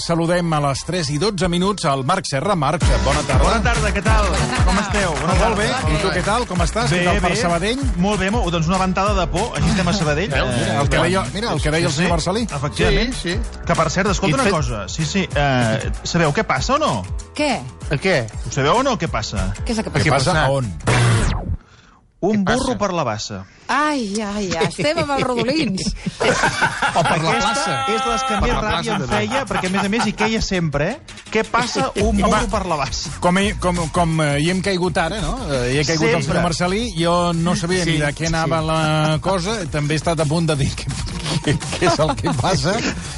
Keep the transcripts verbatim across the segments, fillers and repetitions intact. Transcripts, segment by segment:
saludem a les tres i dotze minuts al Marc Serra. Marc, bona tarda. Bona tarda, què tal? Com esteu? Bona molt bé. I tu què tal? Com estàs? Bé, què tal per bé. Sabadell? Molt bé, molt, doncs una ventada de por. Així estem a Sabadell. Eh, mira, el que deia, mira, el que deia el senyor Marcelí. Efectivament. Sí, sí. Que, per cert, escolta una fet... cosa. Sí, sí. Uh, sabeu què passa o no? Què? El què? Ho sabeu o no, què passa? Què és el que Què passa? passa? passa? On? Un Què burro passa? per la bassa. Ai, ai, ai, estem amb els rodolins. O per la plaça? És de les que Per més la ràbia plaça, em també. feia, perquè a més a més hi queia sempre, eh? Què passa un burro per la bassa? Com, hi- com, com eh, hi hem caigut ara, no? Eh, Hi he caigut el Sempre. senyor Marcelí, jo no sabia Sí, ni de què anava sí. la cosa, també he estat a punt de dir què, què, què és el que passa,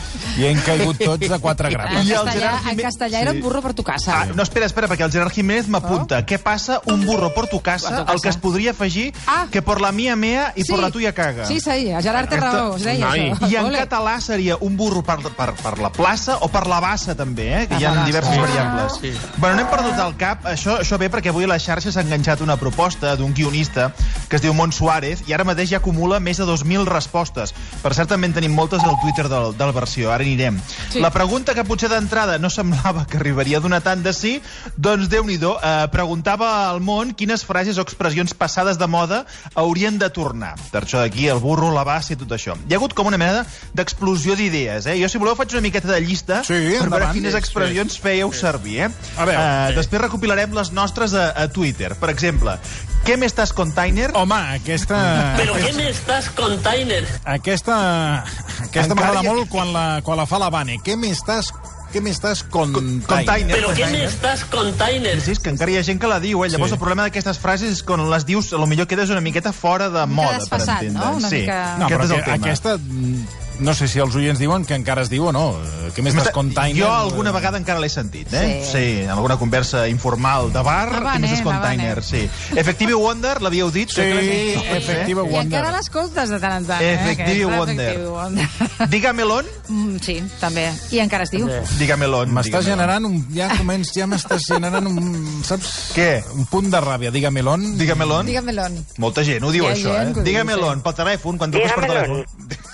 i hem caigut tots a quatre En grapes. I el castellà, Gerard en Jiménez- castellà era un burro per tu casa. Ah, no, espera, espera, perquè el Gerard Jiménez m'apunta. Què passa un burro por tu Per casa? tu casa. El que es podria afegir Ah. que por la mia mea i por la tuya caga. Sí, sí, el Gerard té raó, es deia Noi. això. I en Ole. català seria un burro per, per, per la plaça o per la bassa, també, eh? Que hi Per ha la diverses bassa. variables. Sí. Bueno, n'hem perdut el cap. Això, això ve perquè avui a la xarxa s'ha enganxat una proposta d'un guionista que es diu Mont Suárez i ara mateix ja acumula més de dos mil respostes. Per cert, també en tenim moltes al Twitter del, del Versió. Ara anirem. Sí. La pregunta que potser d'entrada no semblava que arribaria a donar tant de sí, doncs Déu-n'hi-do, eh, preguntava al món quines frases o expressions passades de moda haurien de tornar. Per això d'aquí el burro, la bassa i tot això. Hi ha hagut com una mena d'explosió d'idees, eh? Jo, si voleu, faig una miqueta de llista Sí, per veure endavant. quines expressions fèieu servir, eh? A veure, Eh, sí. Després recopilarem les nostres a, a Twitter. Per exemple, què m'estàs container? Home, aquesta... ¿Pero qué me estás container? Aquesta, aquesta Encara m'agrada hi ha- molt quan la, quan la fa la Vane. Què m'estàs què m'estàs container? Container. ¿Pero qué me estás container? Sí, és que encara hi ha gent que la diu, eh? Llavors Sí. el problema d'aquestes frases és quan les dius, a lo millor quedes una miqueta fora de moda, per desfasat, entendre. no? Una sí. mica- No, Aquest però és el que, tema. aquesta... mm, no sé si els oients diuen que encara es diu o no. Eh, Què m'estàs container? Jo alguna vegada encara l'he sentit, eh? Sí. Sí, en alguna conversa informal de bar, La Vane, què m'estàs la container, Vane. sí. Effective Wonder, l'havíeu dit? Sí, Crec que l'hem dit tots, eh? Effective I Wonder. encara l'escoltes de tant en tant, eh? Effective Aquesta Wonder. Effective Wonder. Dígamelon? Mm, sí, també. I encara es diu. Dígamelon. M'estàs dígamelon. generant un... Ja començ, ja m'estàs generant un... Saps? Què? Un punt de ràbia. Dígamelon. Dígamelon? Digue-me-l'on. Molta gent ho diu, Hi ha això, gent eh? que ho diu, Dígamelon, sí. pel telèfon, quan truques per telèfon.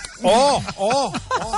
Oh, oh,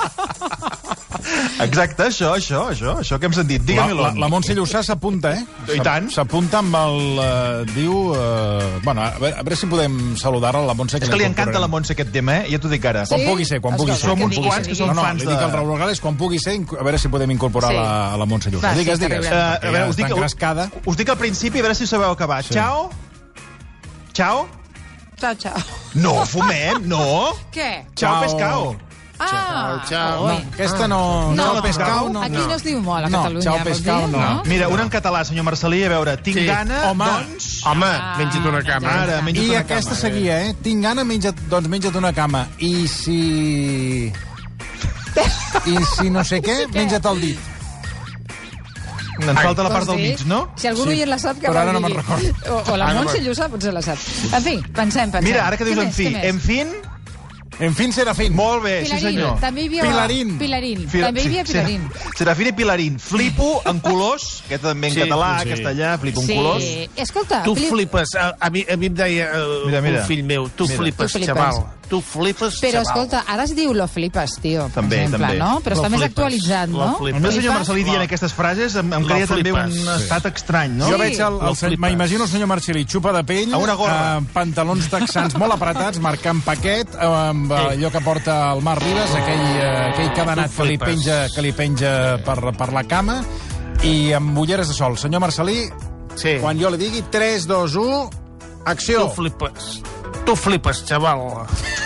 Exacte, això, això, això, això que hem sentit. La, la, Dígamelon. la Montse Llussà s'apunta, eh? I tant. S'apunta amb el... Eh, diu... Eh, bueno, a veure, a veure si podem saludar-la, la Montse. És que li encanta la Montse aquest tema, eh? Ja t'ho dic ara. Quan Sí? pugui ser, quan pugui ser. Escolta, Som que uns digui, quants que que digui. som No, no, fans li de... dic al Raül Rogales, quan pugui ser, a veure si podem incorporar Sí. la, a la Montse Llussà. Va, Digues, sí, està digues. riurem. Uh, a veure, us dic, Està engrescada. us dic al principi, a veure si ho sabeu acabar. Sí. Ciao? Ciao? Ciao, ciao. No, fumem, no. Què? Ciao, Ciao. pescao. Ah, ciao. No, ui. aquesta no... No, No, la pescau, no. Aquí no. no es diu molt, a No, Catalunya. ciao, vols pescau, dir, no. Mira, un en català, senyor Marcelí, a veure, tinc Sí. gana, Home. doncs... Home, Ah, menja't una cama. Ara, menja't I una aquesta cama. seguia, eh? Tinc gana, menja't, doncs menja't una cama. I si... I si no sé què, menja't el dit. Ens falta la part Vols del dir? mig, no? Si algú Sí, oient la sap, que però la ara no me'n digui. recordo. O, o la Ara Montse me'n- Llussà potser la sap. En fi, pensem, pensem. Mira, ara que dius Què en més, fi, què més? en fin... En fin, Serafín. Molt bé, sí Pilarín, senyor. també hi havia... Pilarín. Pilarín. Fil- També hi havia sí, Pilarín. Serafina i Pilarín. Flipo en colors, aquest també en Sí, català, sí. castellà, flipo en Sí. colors. Escolta, Tu Fili- flipes. A, a, mi, a mi em deia uh, Mira, mira. un fill meu, tu Mira. flipes, Tu flipes. xaval. Tu flipes, Però xaval. escolta, ara es diu lo flipes, tio. per També, exemple, també. No? Però Lo està més flipes, actualitzat, lo no? flipes. El meu senyor Flipes? Marcelí dient Lo- aquestes frases em, em lo creia també un flipes. estat estrany, no? Jo Sí. veig el, el, Lo el flipes. m'imagino el senyor Marcelí, xupa de pell, A una gorra. eh, pantalons texans molt apretats, marcant paquet, eh, amb eh, allò que porta el Marc Ribas, aquell, eh, aquell cadenat Tu que li flipes. penja, que li penja per, per la cama, i amb ulleres de sol. Senyor Marcelí, Sí. quan jo li digui tres, dos, u, Tu acció. flipes. Tu flipes, xaval.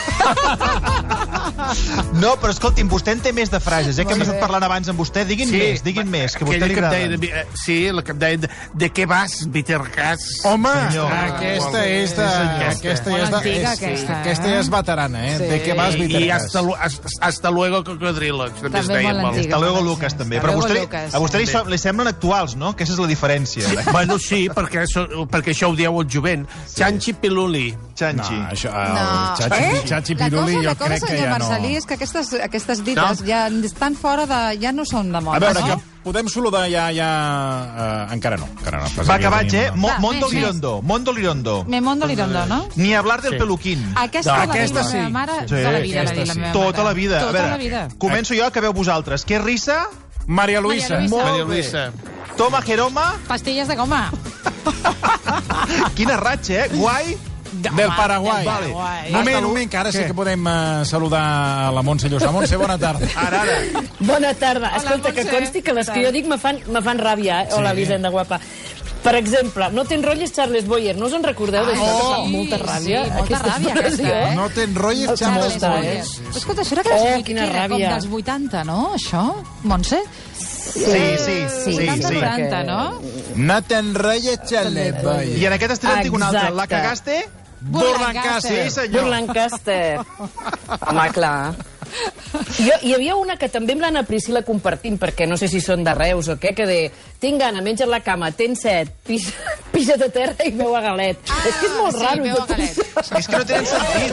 No, però escolti'm, vostè en té més de frases, eh, que hem Molt estat bé. parlant abans amb vostè. Diguin més, diguin més, que a vostè aquella li que em deia agrada. de mi- eh, Sí, la que em deia de, de què vas, Vitercàs? Home, Senyor. aquesta és de... Sí, senyor. Aquesta Molt ja és, de, antiga, és, aquesta, eh? aquesta ja és veterana, eh? Sí. De què vas, I, i Vitercas? hasta, lu- hasta, hasta luego, cocodrilo. que També es També deia molt molt. antiga. Hasta luego, Sí, Lucas, sí. també. Hasta Però a luego, vostè, Lucas. a vostè li, so- li semblen actuals, no? Aquesta és la diferència. Bueno, sí, perquè, això, perquè això ho dieu el jovent. Chanchi Piluli. Chanchi. No, això, el No. Chachi, Eh? Chachi La Piruli cosa, jo la cosa, crec que senyor ja Marcelí, no... és que aquestes, aquestes dites No? ja estan fora de... ja no són de moda, A veure, no? que podem saludar ja... ja uh, encara no. Encara no. Va, que vaig, eh? Mo Va, Mondo més, més. Lirondo. Mondo Lirondo. Me mondo lirondo, no? Ni hablar del Sí. peluquín. Aquesta, No, la aquesta diu la meva sí. mare Sí, tota la vida, la aquesta diu la sí. meva Tota mare. la vida. Tota a veure, la vida. Començo jo, que veu vosaltres. Què risa? Maria Luisa. Maria Luisa. Maria Luisa. Toma Jeroma. Pastilles de goma. Quina ratxa, eh? Guai. Del Paraguai. Vale. Moment, moment, que ara sí que podem uh, saludar a la Montse Lluçà. Montse, bona tarda. Ara, ara. Bona tarda. Hola, Escolta, que Montse. consti que les que jo dic me fan, me fan ràbia, eh? Hola, Sí. Elisenda, guapa. Per exemple, no t'enrotlles Charles Boyer. No us en recordeu d'això? Ah, que fa sí, molta ràbia. sí, molta ràbia, aquesta, eh? No t'enrotlles, El Charles Molta, Boyer. eh? Però escolta, això era que Oh, les quina que era com ràbia. dels vuitanta, no, això, Montse? Sí, sí, sí, vuitanta sí. noranta, no? No t'enrotlles, Charles Boyer. I en aquest estil en tinc un altre. La Exacte. cagaste? Burlancaster. Sí, senyor. Burlancaster. Home, clar. Jo, hi havia una que també amb l'Anna Priscila compartim, perquè no sé si són de Reus o què, que de tinc gana, menja la cama, tens set, pisa, pisa a terra i veu a galet. Ah, és que és molt sí, raro. veu a galet. És que no tenen sentit.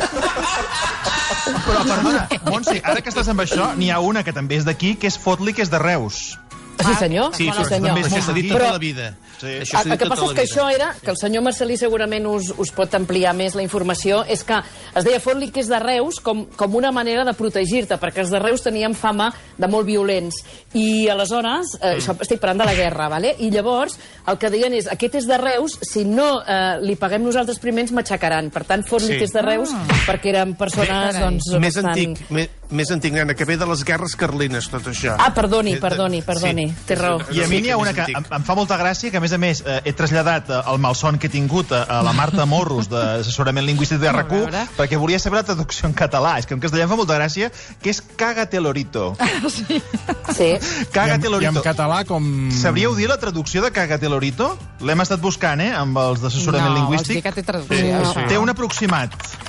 Però, perdona, Montse, ara que estàs amb això, n'hi ha una que també és d'aquí, que és Fot-li, que és de Reus. Sí, senyor. Sí, sí, però senyor. també és això molt s'ha dit sentit. tota Però- la vida. Sí. Això s'ha El dit que tota passa és la que vida. això era, que el senyor Marcelí segurament us, us pot ampliar més la informació, és que es deia Fot-li que és de Reus com, com una manera de protegir-te, perquè els de Reus tenien fama de molt violents. I aleshores, eh, això estic parlant de la guerra, vale? I llavors el que deien és, aquest és de Reus, si no eh, li paguem nosaltres primer ens matxacaran. Per tant, Fot-li Sí. que és de Reus, perquè eren persones, doncs, Més bastant... antic, més, més antic, nena, que ve de les guerres carlines, tot això. Ah, perdoni, perdoni, perdoni, Sí. té raó. I a mi n'hi ha Sí, una més que antic. em, em fa molta gràcia, que a més a més eh, he traslladat eh, el malson que he tingut a, a la Marta Morros d'assessorament lingüístic de R Q, veure. perquè volia saber la traducció en català. És que en castellà em fa molta gràcia, que és Cágate lorito. Sí. I Cágate en, I en lorito. català com... Sabríeu dir la traducció de Cágate lorito? L'hem estat buscant, eh, amb els d'assessorament No, vols dir lingüístic. que té traducció, Sí, això? sí. Té un aproximat.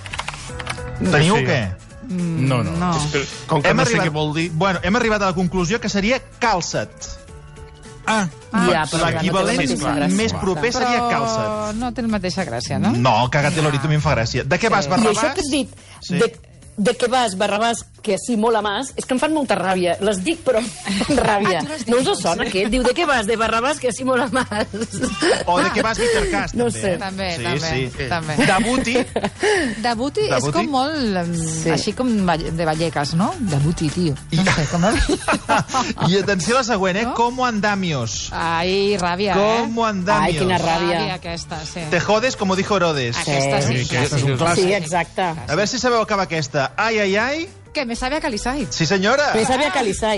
Teniu Sí. o què? No, no. No. Com que no sé què vol dir... Bueno, hem arribat a la conclusió que seria calça't. Ah, Ja, però L'equivalent no té la mateixa gràcia. més proper seria Però calça't. no té la mateixa gràcia, no? No, Cágate lorito a mi em fa gràcia. De què vas, I Barrabàs? això que has dit, Sí. de, de què vas, Barrabàs, que sí mola más, és que em fan molta ràbia. Les dic, però amb ràbia. Ah, tu les No us dius, sona, sí. aquest? Diu, de què vas, de Barrabàs, que sí mola más. O de què vas, Vitercast, No també. sé. eh? També, sí, també, Sí. també. Debuti. Debuti és Debuti? com molt... em, Sí. Així com Valle- de Vallecas, no? Debuti, tio. No sé, com... I atenció a la següent, eh? No? ¿Cómo andamios? Ai, ràbia, eh? ¿Cómo andamios? Ai, quina ràbia. Ràbia, aquesta, sí. Te jodes, como dijo Herodes. Aquesta sí. Sí, aquest és un clàssic. Sí, exacte. A veure si sabeu acabar aquesta. Ai, ai, ai. Que me sabe a calisai. Sí, senyora. Me sabia Calisai.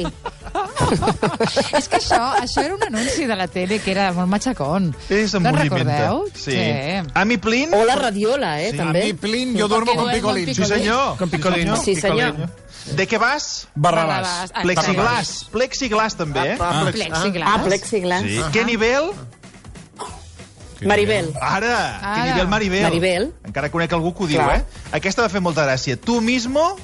És que això, això era un anunci de la tele que era molt matxacón. És no en embollimenta. recordeu? Sí. Ami Plin. O la radiola, eh, Sí. a també. mi, Plin, jo duermo Porque con duermo picolín. en Sí, senyor. Con picolín. Sí, senyor. De què vas? Barrabàs. Ah, Plexiglas. Plexiglas, també, eh? Ah, Plexiglas. Ah, plexiglas. Sí. Què nivell? Maribel. Ara. Ara. Què nivell Maribel? Maribel. Encara conec algú que ho diu, Clar. eh? Aquesta va fer molta gràcia. Tu mismo,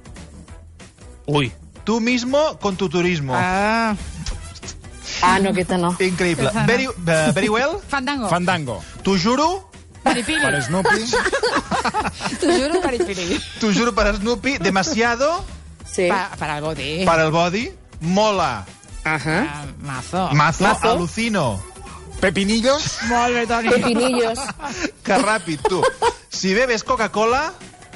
Ui. tu mismo con tu turismo. Ah, Ah, no, aquesta no. Increïble. Very, uh, very well. Fandango. Fandango. T'ho juro, Maripili. Per Snoopy. T'ho juro, Maripili. t'ho juro per Snoopy, demasiado Sí. Pa, para el body. para el body, mola, Ajá. Ah, mazo. mazo, Mazo. alucino. Pepinillos. Molt bé, Toni. Pepinillos. Que ràpid, tu. Si bebes Coca-Cola,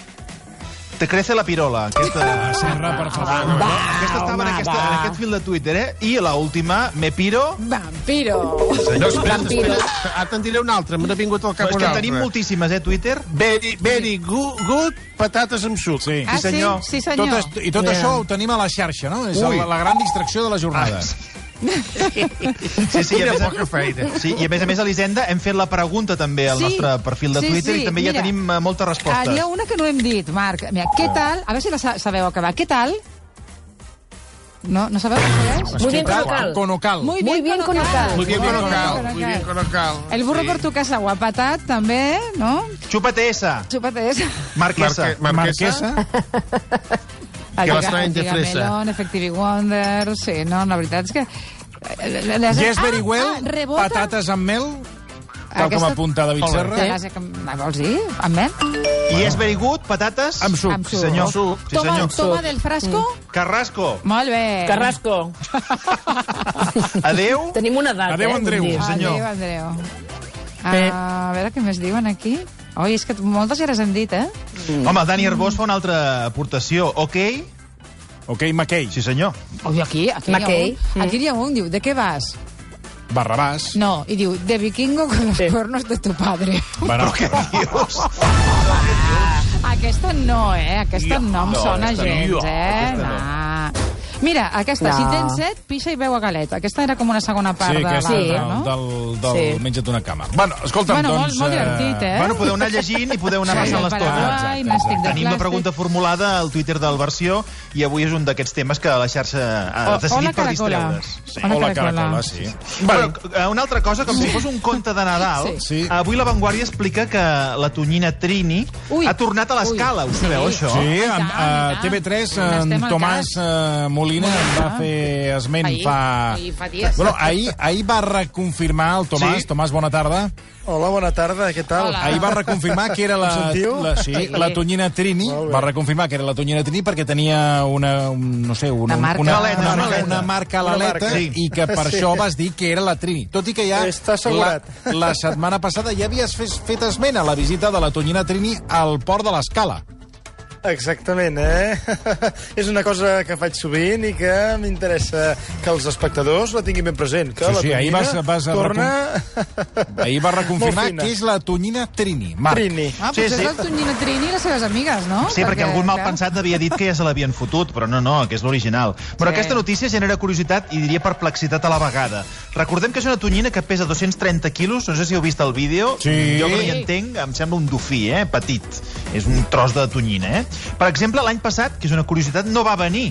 te crece la pirola. Aquesta, Serra, per favor. aquesta estava en, home, aquesta, va. en aquest fil de Twitter, eh? I la última, me piro. Vampiro. No, espera, Vampiro. espera. Ah, te'n diré una altra. Me n'ha vingut al cap És que una en altra. tenim moltíssimes, eh, Twitter? Very, very good, good patates amb suc. Sí. Ah, Sí, senyor. sí? Sí, Tot, senyor. est- I tot Yeah. això ho tenim a la xarxa, no? És Ui. la, la gran distracció de la jornada. Sí, sí, i a, Quina més, poca feina. sí, i a més a més, Elisenda, hem fet la pregunta també al Sí. nostre perfil de Sí, Twitter sí, i també mira. ja tenim eh, moltes Ah, respostes. n'hi ha una que no hem dit, Marc. Mira, què tal? A veure si la sa- sabeu acabar. Què tal? No, no sabeu què és? Muy bien Tal, Conocal. Conocal. Muy Muy bien Conocal. Muy bien Muy bien Conocal. Conocal. Muy bien Conocal. El burro Sí. por tu casa, guapatat, també, no? Chúpate esa, Chúpate esa. Marquesa. Marque- Marquesa. Marquesa. Que les traen de fresa. Melón, Effective Wonder, sí, no, la veritat és que... eh, Les... Yes, very well. Ah, rebota. Patates amb mel. Tal com Aquesta- apunta David Serra. Sí. Ah, vols dir? Amb mel? I és very good, patates. Amb suc. Amb Sí, suc. senyor. Suc. Sí, Toma, senyor. toma del frasco? Carrasco. Molt bé. Carrasco. Adeu. Tenim una edat, Adéu, eh? Andreu. vull dir. senyor. Adéu, Andreu. Bé. Ah, a veure què més diuen aquí. Oi, és que moltes ja les hem dit, eh? Home, el Dani Arbós fa una altra aportació. Ok, Ok, McKay. Sí, senyor. Ui, aquí, aquí McKay. hi ha un. Aquí hi ha un, diu, ¿de qué vas? Barrabàs. No, y diu, de vikingo con los Sí. cuernos de tu padre. Bueno, Què dius? Aquesta no, eh? Aquesta no em no, sona aquesta gens, no. eh? Aquesta no. Nah. Mira, aquesta, No. si tens set, pixa i beu a galeta. Aquesta era com una segona part sí, de aquesta l'altra, del, no? del, del Sí. menja't una cama. Bueno, escolta'm, Bueno, molt- doncs... molt divertit, eh? Bueno, podeu anar llegint i podeu anar Sí, passant el l'estona. Paraguai, Nàstic de Tenim la plàstic. pregunta formulada al Twitter del Versió i avui és un d'aquests temes que la xarxa ha O- decidit hola, per Caracola. distreure's. Sí. Hola, Hola, Caracola. Caracola, sí. Bueno, eh, una altra cosa, com si fos un conte de Nadal, Sí. Sí. avui La Vanguardia explica que la tonyina Trini Ui. ha tornat a l'escala. Ui. Ho sabeu, Sí. això? Sí, I amb, tant, i a tant. T V tres N'estem en al Tomàs cas. eh, Molina en va fer esment Ahir, fa... ahir, fa dies. Bueno, ahir, ahir va reconfirmar el Tomàs. Sí. Tomàs, bona tarda. Hola, bona tarda, què tal? Hola. Ahir va reconfirmar que era la, Em sentiu? la, sí, Sí. la tonyina Trini. Molt bé. Va reconfirmar que era la tonyina Trini perquè tenia una, un, no sé, una, Una marca. una, Una aleta, una, una marca, aleta. una marca a Una l'aleta marca. Sí. i que per Sí. això vas dir que era la Trini. Tot i que ja Està assegurat. la, la setmana passada ja havies fet, fet esment a la visita de la tonyina Trini al port de l'Escala. Exactament, eh? És una cosa que faig sovint i que m'interessa que els espectadors la tinguin ben present. Que Sí, la sí, ahir tonyina vas- vas a torna... Ahir va reconfirmar Molt fina. que és la tonyina Trini. Marc. Trini. Ah, Sí, potser sí. és el Tonyina Trini i les seves amigues, no? Sí, perquè algun mal veus? pensat havia dit que ja se l'havien fotut, però no, no, que és l'original. Però Sí. aquesta notícia genera curiositat i diria perplexitat a la vegada. Recordem que és una tonyina que pesa dos-cents trenta quilos, no sé si heu vist el vídeo, Sí. jo que no hi entenc, em sembla un dofí, eh, petit. És un tros de tonyina, eh? Per exemple, l'any passat, que és una curiositat, no va venir.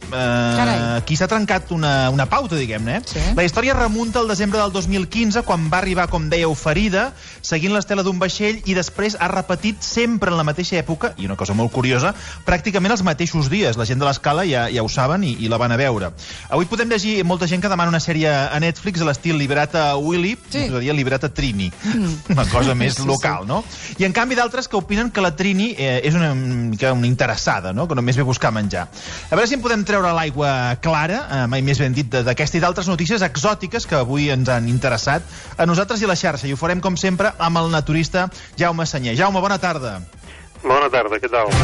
Uh, aquí s'ha trencat una, una pauta, diguem-ne. Eh? Sí. La història remunta al desembre del dos mil quinze, quan va arribar, com dèieu, ferida, seguint l'estela d'un vaixell, i després ha repetit sempre en la mateixa època, i una cosa molt curiosa, pràcticament els mateixos dies. La gent de l'Escala ja, ja ho saben i, i la van a veure. Avui podem llegir molta gent que demana una sèrie a Netflix a l'estil Liberata Willy, Sí. és a dir, Liberata Trini. Mm. Una cosa més local, no? I en canvi d'altres que opinen que la Trini eh, és una mica una interessada, no? Que només ve a buscar menjar. A veure si en podem treure l'aigua clara, eh, mai més ben dit, d'aquesta i d'altres notícies exòtiques que avui ens han interessat a nosaltres i a la xarxa. I ho farem, com sempre, amb el naturista Jaume Senyer. Jaume, bona tarda. Bona tarda, què tal?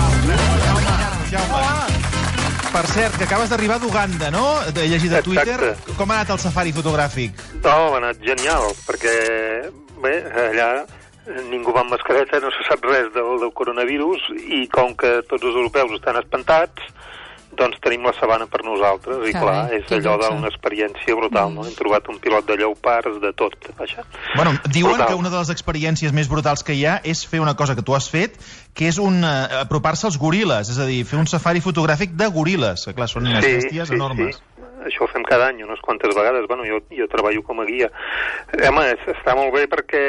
Jaume. Per cert, que acabes d'arribar d'Uganda, no? He llegit a Exacte. Twitter. Com ha anat el safari fotogràfic? No, ha anat genial, perquè, bé, allà ningú va amb mascareta, no se sap res del, del coronavirus, i com que tots els europeus estan espantats, doncs tenim la sabana per nosaltres, i Carai, clar, és que allò luxe. d'una experiència brutal, no? Hem trobat un pilot de lleopards, de tot, vaja. Bueno, diuen Brutal. que una de les experiències més brutals que hi ha és fer una cosa que tu has fet, que és un, uh, apropar-se als goril·les, és a dir, fer un safari fotogràfic de goril·les, que clar, són unes bèsties enormes. Sí. Això ho fem cada any, unes quantes vegades. Bueno, jo, jo treballo com a guia. Home, és- està molt bé perquè,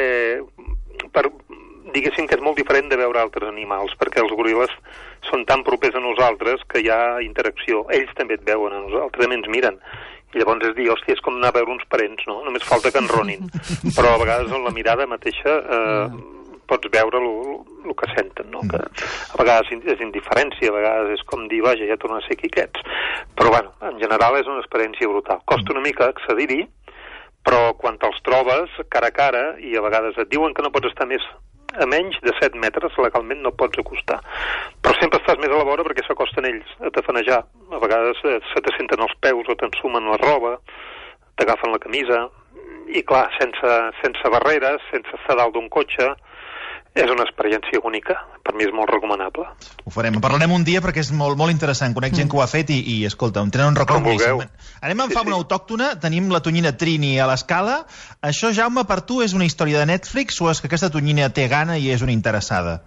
per, diguéssim que és molt diferent de veure altres animals, perquè els goril·les són tan propers a nosaltres que hi ha interacció. Ells també et veuen a nosaltres, també ens miren. I llavors és dir, hòstia, és com anar a veure uns parents, no? Només falta que enronin. Però a vegades amb la mirada mateixa eh, pots veure el que senten, no? Que a vegades és indiferència, a vegades és com dir, vaja, ja torna a ser quiquets. Però, bueno, en general és una experiència brutal. Costa una mica accedir-hi, però quan te'ls trobes cara a cara, i a vegades et diuen que no pots estar més a menys de set metres, legalment no pots acostar. Però sempre estàs més a la vora perquè s'acosten ells a tafanejar. A vegades eh, se te senten els peus o t'ensumen la roba, t'agafen la camisa, i clar, sense, sense barreres, sense estar dalt d'un cotxe, és una experiència única. Per mi és molt recomanable. Ho farem. En parlarem un dia perquè és molt, molt interessant. Conec gent que ho ha fet i, i escolta, em tenen un record Com vulgueu. boníssim. Anem en Sí, fauna sí. autòctona. Tenim la tonyina Trini a l'Escala. Això, Jaume, per tu és una història de Netflix o és que aquesta tonyina té gana i és una interessada?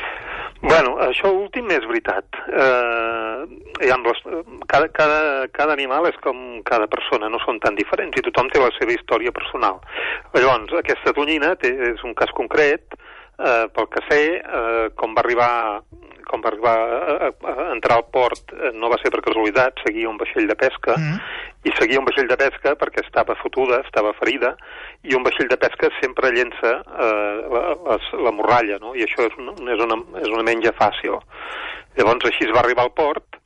Bueno, això últim és veritat. Eh, hi ha les, cada, cada, cada animal és com cada persona, no són tan diferents, i tothom té la seva història personal. Llavors, aquesta tonyina té, és un cas concret, eh, pel que sé, eh, com va arribar com va arribar a, a, a entrar al port, eh, no va ser per casualitat, seguia un vaixell de pesca, Mm. i seguia un vaixell de pesca perquè estava fotuda, estava ferida, i un vaixell de pesca sempre llença eh, la, la, la morralla, no? I això és una, és, una, és una menja fàcil. Llavors així es va arribar al port,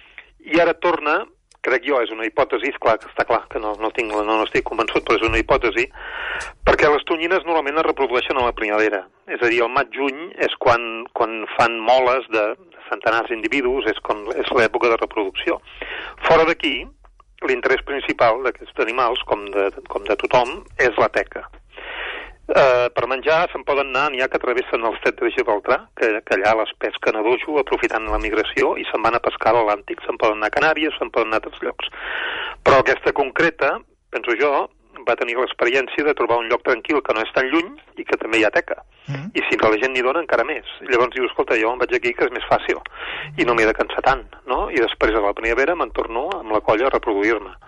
i ara torna, crec jo, és una hipòtesi, és clar, està clar que no, no, tinc, no, no estic convençut, però és una hipòtesi, Perquè les tonyines normalment es reprodueixen a la primavera. És a dir, el maig-juny és quan, quan fan moles de centenars d'individus, és, quan, és l'època de reproducció. Fora d'aquí, l'interès principal d'aquests animals, com de, com de tothom, és la teca. Uh, per menjar se'n poden anar, n'hi ha que travessen el Stret de Gibraltar, que, que allà les pesquen a dojo, aprofitant la migració, i se'n van a pescar a l'Atlàntic. Se'n poden anar a Canàries, se'n poden anar a altres llocs. Però aquesta concreta, penso jo, va tenir l'experiència de trobar un lloc tranquil que no és tan lluny i que també hi ha teca. Mm. I si la gent n'hi dona, encara més. Llavors diu, escolta, jo em vaig aquí que és més fàcil i no m'he de cansar tant, no? I després a la primavera me'n torno amb la colla a reproduir-me.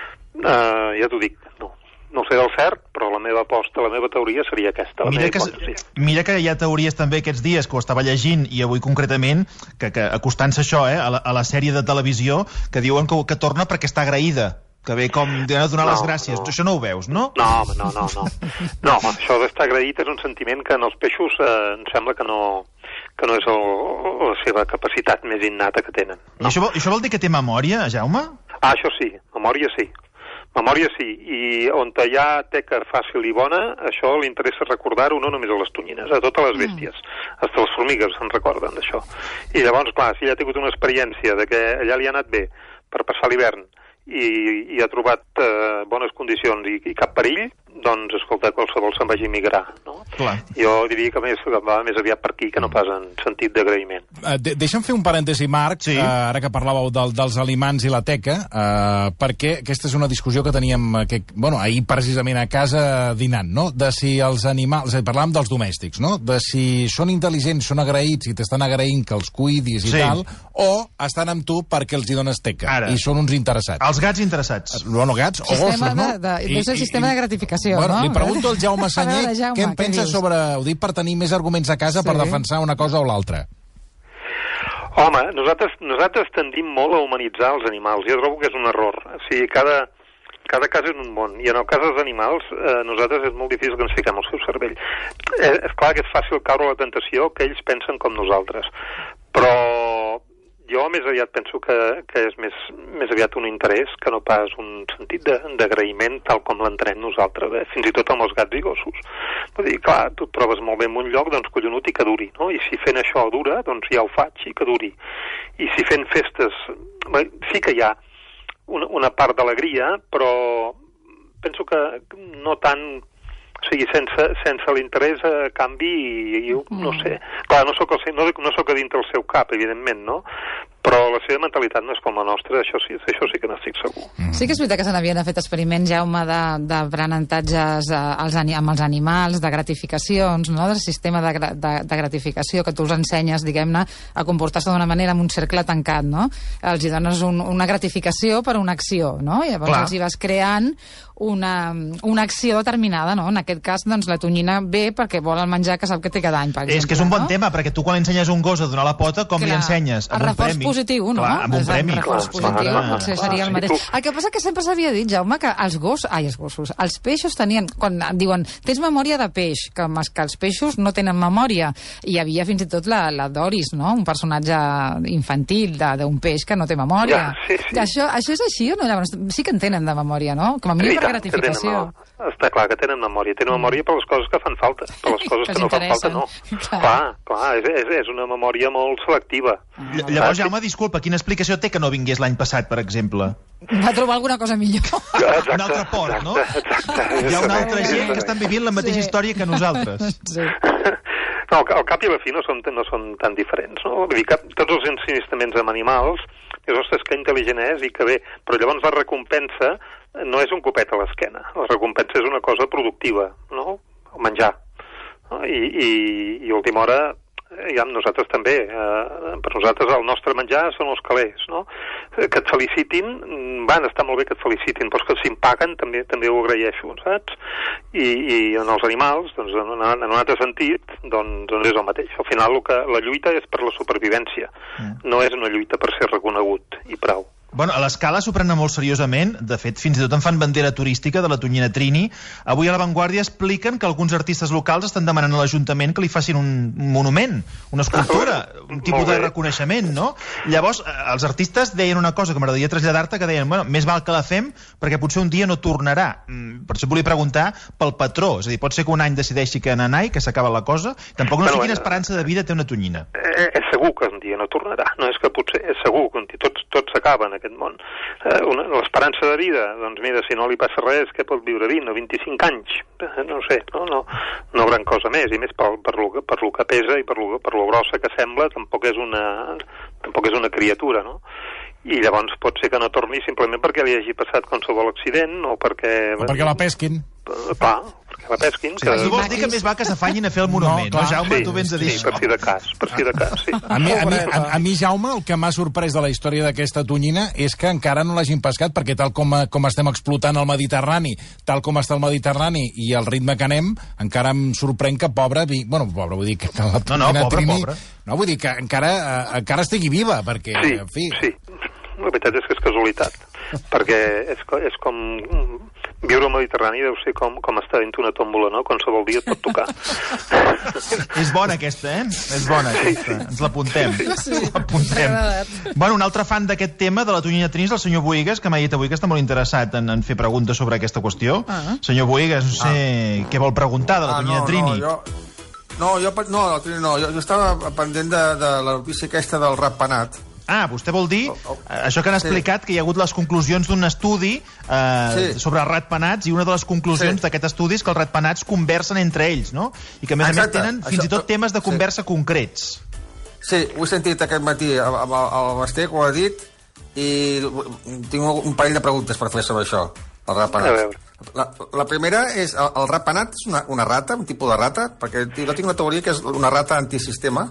Uh, ja t'ho dic, no. No sé del cert, però la meva aposta, la meva teoria seria aquesta. La mira, meva que, hipòtesi. mira que hi ha teories també aquests dies, que ho estava llegint, i avui concretament, que, que acostant-se això, eh, a, la, a la sèrie de televisió, que diuen que, que torna perquè està agraïda, que ve com de donar no, les gràcies. No. Això no ho veus, no? No, home, no, no, no. No, això d'estar agraït és un sentiment que en els peixos eh, em sembla que no, que no és el, la seva capacitat més innata que tenen. No. I això vol, això vol dir que té memòria, Jaume? Ah, això sí, memòria sí. Memòria sí, i on hi ha teca fàcil i bona, això li interessa recordar-ho no només a les tonyines, a totes les bèsties. Mm. Hasta les formigues se'n recorden d'això. I llavors, clar, si ella ha tingut una experiència de que allà li ha anat bé per passar l'hivern i, i ha trobat eh, bones condicions i, i cap perill, doncs, escolta, qualsevol se'n vagi a migrar, no? Clar. Jo diria que més, va més aviat per aquí que no pas en sentit d'agraïment. Uh, de Deixa'm fer un parèntesi, Marc, sí. uh, ara que parlàveu del, dels aliments i la teca, uh, perquè aquesta és una discussió que teníem que, bueno, ahir precisament a casa dinant, no? De si els animals, eh, parlàvem dels domèstics, no? De si són intel·ligents, són agraïts i t'estan agraint que els cuidis i sí. tal, o estan amb tu perquè els hi dones teca. Ara. I són uns interessats. Els gats interessats. Bueno, gats o sistema gossos, no? De, de, I, és el sistema i, de gratificació, bueno, no? Li pregunto al Jaume Sanyer veure, Jaume, què en pensa sobre... Ho dic per tenir més arguments a casa sí. per defensar una cosa o l'altra. Home, nosaltres, nosaltres tendim molt a humanitzar els animals. Jo trobo que és un error. O sigui, cada, cada cas és un món. I en el cas dels animals, eh, nosaltres és molt difícil que ens fiquem al seu cervell. Eh, és clar que és fàcil caure a la tentació que ells pensen com nosaltres. Però jo més aviat penso que, que és més, més aviat un interès que no pas un sentit d'agraïment tal com l'entenem nosaltres, eh? Fins i tot amb els gats i gossos. Vull dir, clar, tu et trobes molt bé en un lloc, doncs collonut i que duri, no? I si fent això dura, doncs ja ho faig i que duri. I si fent festes, bé, sí que hi ha una, una part d'alegria, però penso que no tant... O sigui, sense, sense l'interès a canvi, i, i, no sé... Clar, no soc, el, no, no soc a dintre el seu cap, evidentment, no? Però la seva mentalitat no és com la nostra, això sí, això sí que n'estic segur. Mm. Sí que és veritat que se n'havien fet experiments, Jaume, d'aprenentatges als, amb els animals, de gratificacions, no? Del sistema de, de, de gratificació, que tu els ensenyes, diguem-ne, a comportar-se d'una manera amb un cercle tancat, no? Els hi dones un, una gratificació per una acció, no? I llavors Clar. els hi vas creant una, una acció determinada, no? En aquest cas, doncs, la tonyina ve perquè vol el menjar que sap que té cada any, per exemple. És que és un bon no? tema, perquè tu quan ensenyes un gos a donar la pota, com Clar. li ensenyes? Amb un premi. Positiu, no? Clar, amb un premi. El reforç positiu, clar, potser seria el mateix. El que passa que sempre s'havia dit, Jaume, que els gossos, ai, els gossos, els peixos tenien, quan diuen, tens memòria de peix, que, que els peixos no tenen memòria. I hi havia fins i tot la, la Doris, no? Un personatge infantil d'un peix que no té memòria. Ja, sí, sí. Això, això és així o no? Llavors, sí que en tenen de memòria, no? Com a mínim per gratificació. Està clar que tenen memòria. Tenen memòria per les coses que fan falta. Per les coses que, que no fan falta, no. Clar, clar, clar és, és, és una memòria molt selectiva. Ah, Llavors, Jaume, disculpa, quina explicació té que no vingués l'any passat, per exemple? Va trobar alguna cosa millor. Exacte, un altre port, no? Exacte, exacte. Hi ha una altra gent que estan vivint la mateixa sí. història que nosaltres. Sí. No, al cap i a la fi no són, no són tan diferents, no? Vull dir que tots els ensinistaments amb animals, dius, ostres, que intel·ligent és i que bé, però llavors la recompensa no és un copet a l'esquena, la recompensa és una cosa productiva, no? El menjar. No? I, i, i a última hora, ja nosaltres també, eh, per nosaltres el nostre menjar són els calés, no? Que et felicitin, van, està molt bé que et felicitin, però que si em paguen també també ho agraeixo, saps? I, i en els animals, doncs, en, una, en un altre sentit, doncs, doncs és el mateix. Al final el que, la lluita és per la supervivència, mm. no és una lluita per ser reconegut, i prou. Bueno, a l'Escala s'ho prenen molt seriosament. De fet, fins i tot en fan bandera turística de la tonyina Trini. Avui a La Vanguardia expliquen que alguns artistes locals estan demanant a l'Ajuntament que li facin un monument, una escultura, un tipus de reconeixement, no? Llavors, els artistes deien una cosa que m'agradaria traslladar-te, que deien, bueno, més val que la fem perquè potser un dia no tornarà. Per això volia preguntar pel patró. És a dir, pot ser que un any decideixi que n'anà i que s'acaba la cosa. Tampoc no sé quina esperança de vida té una tonyina. És segur que un dia no tornarà. No és que potser, és segur que tots, tots s'acaben aquest món. Eh, l'esperança de vida, doncs mira, si no li passa res, que pot viure vint o vint-i-cinc anys? Eh, no sé, no, no, no gran cosa més, i més per, per, lo, per lo que pesa i per lo, per lo grossa que sembla, tampoc és una, tampoc és una criatura, no? I llavors pot ser que no torni simplement perquè li hagi passat qualsevol accident o perquè... O perquè la pesquin. Clar, perquè la pesquin. Sí, que... Tu vols dir que més va que s'afanyin a fer el monument, no, no Jaume? Sí, tu vens a dir sí, per si de cas, per si de cas, sí. A mi, a, mi, a, a mi, Jaume, el que m'ha sorprès de la història d'aquesta tonyina és que encara no l'hagin pescat, perquè tal com, com estem explotant el Mediterrani, tal com està el Mediterrani i el ritme que anem, encara em sorprèn que pobra... Bueno, pobra, vull dir que la tonyina no, no, pobra, Trini... pobra. No, vull dir que encara, encara estigui viva, perquè, sí, en fi... Sí, la veritat és que és casualitat, perquè és, és com viure al Mediterrani deu ser com, com estar dins una tòmbola, no? Qualsevol dia et pot tocar. És bona aquesta, eh? És bona aquesta. Ens l'apuntem. Sí, l'apuntem. Bueno, un altre fan d'aquest tema de la tonyina Trini és el senyor Boigues, que m'ha dit avui que està molt interessat en, en fer preguntes sobre aquesta qüestió. Ah. Senyor Boigues, no sé ah. què vol preguntar de la tonyina ah, no, Trini. No, jo... No, jo, no, la Trini no. Jo, jo estava pendent de, de la notícia aquesta del ratpenat. Ah, vostè vol dir, oh, oh. això que han explicat, sí. que hi ha hagut les conclusions d'un estudi eh, sí. sobre ratpenats, i una de les conclusions sí. d'aquest estudi és que els ratpenats conversen entre ells, no? I que, a més Exacte. a més, tenen fins això, i tot temes de conversa sí. concrets. Sí, ho he sentit aquest matí amb el Basté, que ho ha dit, i tinc un parell de preguntes per fer sobre això, el ratpenat. La, la primera és, el, el ratpenat és una, una rata, un tipus de rata? Perquè jo tinc una teoria que és una rata antisistema.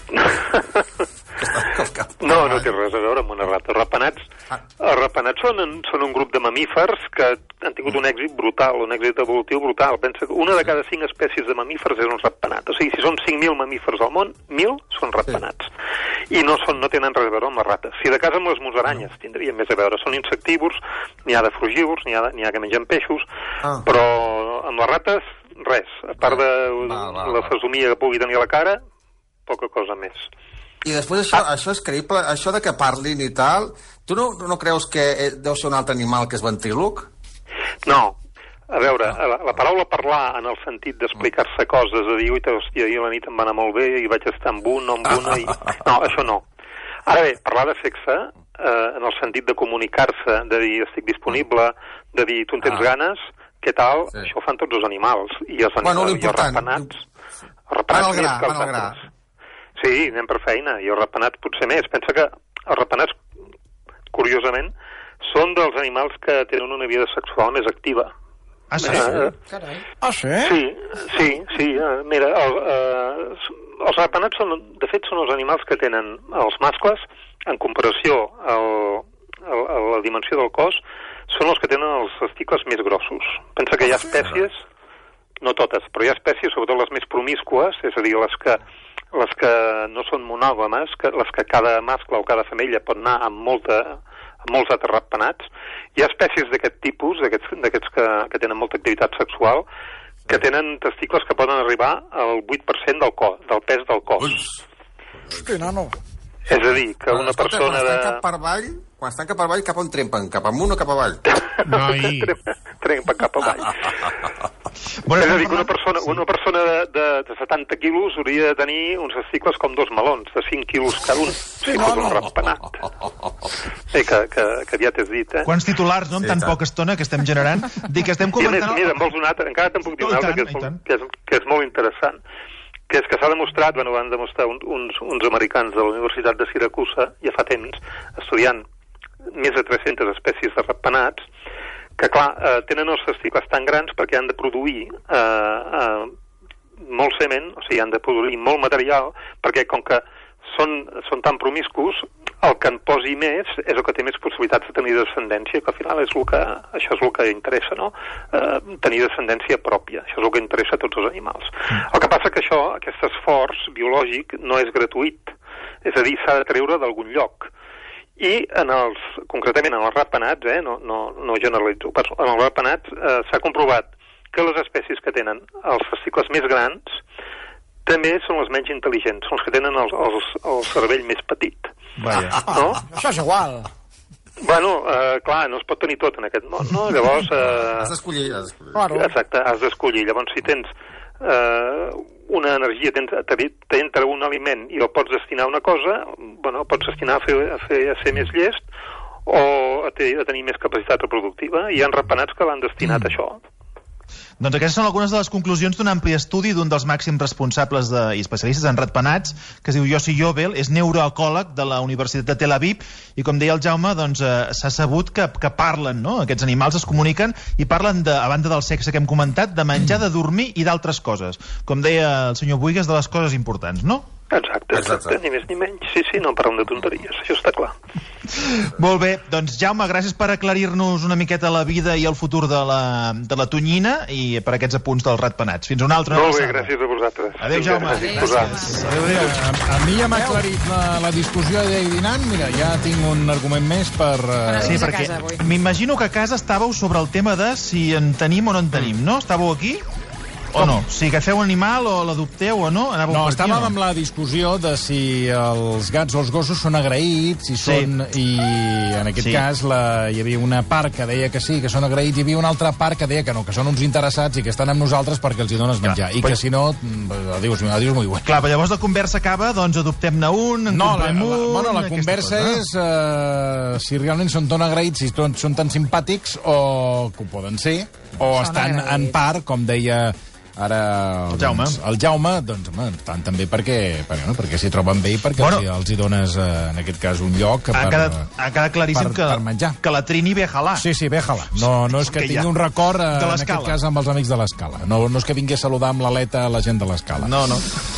No, no té res a veure amb una rata. Els ratpenats, els ratpenats són, són un grup de mamífers que han tingut un èxit brutal, un èxit evolutiu brutal. Pensa que una de cada cinc espècies de mamífers és un ratpenat. O sigui, si són cinc mil mamífers al món, mil són ratpenats. I no, són, no tenen res a veure amb les rates. Si de cas amb les musaranyes tindrien més a veure. Són insectívors, n'hi ha de frugívors, n'hi ha, ha que mengen peixos, ah. però amb les rates, res. A part de va, va, la fesomia que pugui tenir a la cara, poca cosa més. I després això, ah. això és creïble, això de que parlin i tal, tu no, no creus que deu ser un altre animal que és ventríloc? No. A veure, la, la paraula parlar en el sentit d'explicar-se coses, de dir, ui, hòstia, ahir a la nit em va anar molt bé i vaig estar amb un o amb una... I... No, això no. Ara bé, parlar de sexe, eh, en el sentit de comunicar-se, de dir, estic disponible, de dir, tu en tens ah. ganes, què tal? Sí. Això ho fan tots els animals. I els, bueno, animals, i els ratpenats... Els ratpenats van al gra, van al gra. Sí, anem per feina, i els ratpenats potser més. Pensa que els ratpenats, curiosament, són dels animals que tenen una vida sexual més activa. Ah, sí? Uh, Carai. Ah, sí? Sí, sí, sí. Uh, mira, el, uh, els ratpenats, són, de fet, són els animals que tenen els mascles, en comparació al, al, a la dimensió del cos, són els que tenen els testicles més grossos. Pensa que hi ha espècies, no totes, però hi ha espècies, sobretot les més promíscues, és a dir, les que les que no són monògames, que, les que cada mascle o cada femella pot anar amb, molta, amb molts altres ratpenats. Hi ha espècies d'aquest tipus, d'aquests que, que tenen molta activitat sexual, que tenen testicles que poden arribar al vuit per cent del, cos, del pes del cos. Hosti, nano. És a dir, que una escolta, persona quan de... Estan cap per avall, quan estan cap per avall, cap on trempen? Cap amunt o cap avall? No, trempen cap avall. Bueno, és a dir, que una persona, una persona de, de, de setanta quilos hauria de tenir uns testicles com dos melons, de cinc quilos cada un, si fos un ratpenat. Sí, que, que, que ja t'has dit, eh? Quants titulars, no?, en tan poca estona que estem generant. Dic que estem comentant... Mira, en vols un altre? Encara te'n puc dir un altre, que és, molt, que, és, que és molt interessant, que és que s'ha demostrat, bueno, van demostrar un, uns, uns americans de la Universitat de Siracusa, ja fa temps, estudiant més de tres-centes espècies de ratpenats, que, clar, eh, tenen els testicles tan grans perquè han de produir eh, eh, molt semen, o sigui, han de produir molt material, perquè com que són, són tan promiscus, el que en posi més és el que té més possibilitats de tenir descendència, que al final és el que, això és el que interessa, no? Eh, tenir descendència pròpia, això és el que interessa a tots els animals. El que passa que això, aquest esforç biològic, no és gratuït, és a dir, s'ha de treure d'algun lloc. I en els, concretament en els ratpenats, eh, no, no, no generalitzo, però en els ratpenats eh, s'ha comprovat que les espècies que tenen els fascicles més grans també són les menys intel·ligents, són els que tenen el, el, el cervell més petit. Vaja. No? Això és igual. Bueno, eh, clar, no es pot tenir tot en aquest món, no? Llavors... Eh, Has d'escollir. Has d'escollir. Claro. exacte, has d'escollir. Llavors, si tens eh, una energia, tens, t'entra un aliment i el pots destinar a una cosa, bueno, el pots destinar a, fer, a, fer, a ser més llest o a, te, a tenir més capacitat reproductiva. Hi ha ratpenats que l'han destinat mm. a això. Doncs aquestes són algunes de les conclusions d'un ampli estudi d'un dels màxims responsables de, i especialistes en ratpenats, que es diu Yossi Yobel, és neuroecòleg de la Universitat de Tel Aviv, i com deia el Jaume, doncs, eh, s'ha sabut que, que parlen, no? Aquests animals es comuniquen i parlen, de, a banda del sexe que hem comentat, de menjar, de dormir i d'altres coses. Com deia el senyor Buigas, de les coses importants, no? Exacte, exacte, exacte, ni més ni menys. Sí, sí, no parlem de tonteries, això està clar. Molt bé, doncs Jaume, gràcies per aclarir-nos una miqueta la vida i el futur de la, de la tonyina i per aquests apunts dels ratpenats. Fins una altra. Molt bé, gràcies a vosaltres. Adéu, Jaume. Adéu, gràcies. Adéu, adéu. A, a mi ja m'ha aclarit la, la discussió de dinant. Mira, ja tinc un argument més per... Uh... Sí, perquè m'imagino que a casa estàveu sobre el tema de si en tenim o no en tenim, no? Estàveu aquí? O no? Si agafeu un animal o l'adopteu o no? Anàveu no, per aquí, estàvem no? amb la discussió de si els gats o els gossos són agraïts, si Sí. són... I en aquest Sí. cas la, hi havia una part que deia que sí, que són agraïts, i hi havia una altra part que deia que no, que són uns interessats i que estan amb nosaltres perquè els hi dones menjar. I però- que si no, adiós, adiós muy bueno. Clar, però llavors la conversa acaba, doncs adoptem-ne un, en No, la, comprem la, un... bueno, la aquesta conversa cosa. és uh, si realment són tan agraïts, si són, són tan simpàtics, o que ho poden ser, o Són estan agraïts. en part, com deia ara El Jaume. Doncs, el Jaume, doncs, home, tant també perquè, perquè, no, perquè s'hi troben bé i perquè Bueno. els, hi- els hi dones, eh, en aquest cas, un lloc Ha per, quedat, ha quedat claríssim per, que, per menjar. que la Trini ve a jalar. Sí, sí, bé, jala. No, no és que Que tingui ja- un record, eh, de en l'escala. aquest cas, amb els amics de l'escala. No, no és que vingui a saludar amb l'aleta a la gent de l'escala. No, no.